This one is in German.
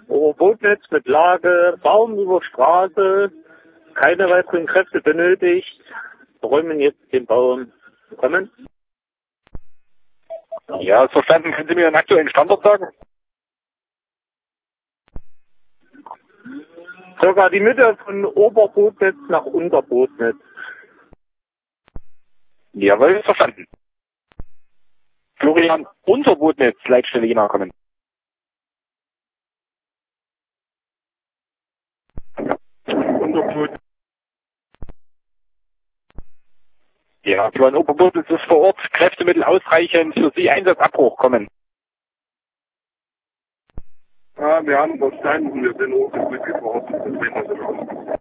Oberbotnetz mit Lage, Baum über Straße, keine weiteren Kräfte benötigt, räumen jetzt den Baum. Kommen? Ja, ist verstanden. Können Sie mir den aktuellen Standort sagen? Circa die Mitte von Oberbotnetz nach Unterbotnetz. Jawohl, ist verstanden. Florian, Unterbotnetz, Leitstelle Jena kommen. Unterbotnetz. Ja, Florian, Oberbotnetz ist vor Ort. Kräftemittel ausreichend. Für Sie Einsatzabbruch kommen. Ja, wir haben verstanden, wir sind hochgeführt geworden.